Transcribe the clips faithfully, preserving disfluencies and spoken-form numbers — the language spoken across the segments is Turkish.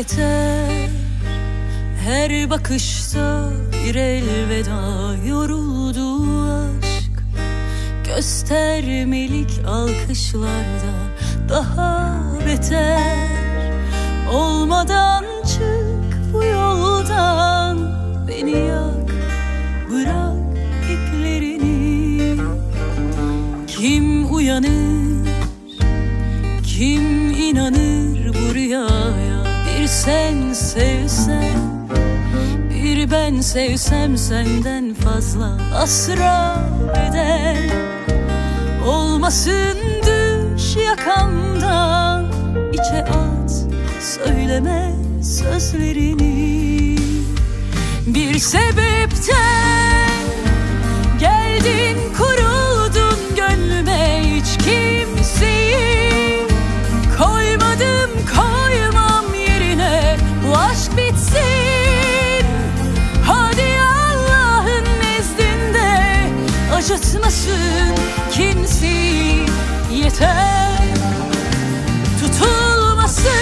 yeter. Her bakışta bir elveda, yoruldu aşk. Göstermelik alkışlarda daha beter. Olmadan çık bu yoldan, beni yak, bırak iplerini. Kim uyanır, kim inanır bu rüyaya? Bir sen sevsen, bir ben sevsem senden fazla asra bedel. Olmasın düş yakamdan, içe at söyleme sözlerini. Bir sebepten geldin kuruldun gönlüme, hiç kimseyi koymadım koymam yerine. Bu aşk bitsin, hadi Allah'ın nezdinde acıtmasın kimseyi yeter. Tutulmasın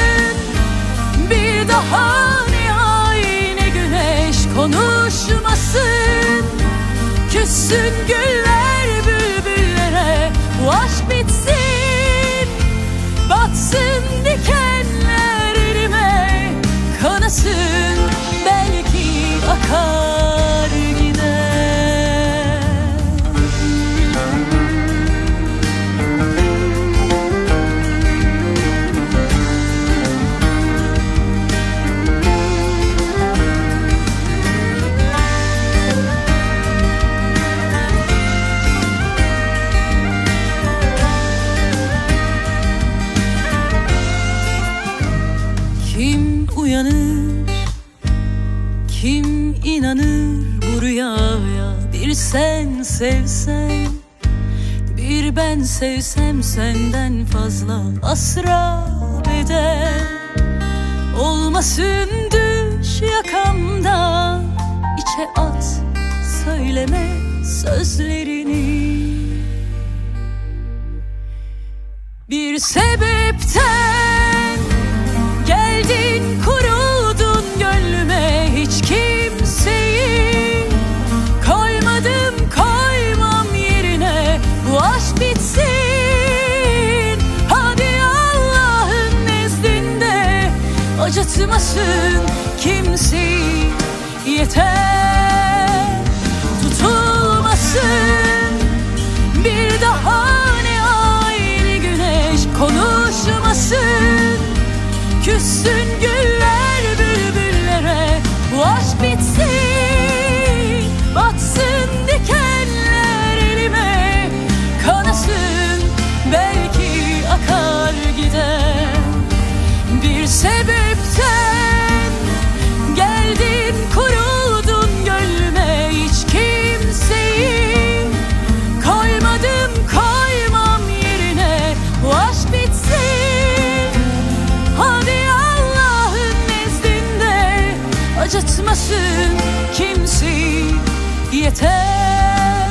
bir daha ne ay ne güneş, konuşmasın küssün güller bülbüllere. Bu aşk bitsin, batsın dikenler elime, kanasın belki akar gider. Kim uyanır, kim inanır bu rüyaya? Bir sen sevsen, bir ben sevsem senden fazla asra bedel. Olmasın düş yakamdan, içe at söyleme sözlerini. Bir sebepten geldin kuruldun gönlüme, hiç kimseyi koymadım koymam yerine. Bu aşk bitsin, hadi Allah'ın nezdinde acıtmasın kimseyi yeter. Tutulmasın bir daha ne ay ne güneş, konuşmasın küssün güller bülbüllere. Bu aşk bitsin, batsın dikenler elime, kanasın belki akar gider. Bir sebepten geldin kuruldun gönlüme, hiç kimseyi koymadım koymam yerine. Bu aşk bitsin, hadi Allah'ın nezdinde acıtmasın kimseyi yeter.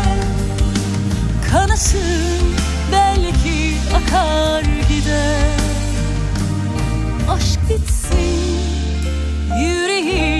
Kanasın belki akar gider. Aşk bitsin, yüreğim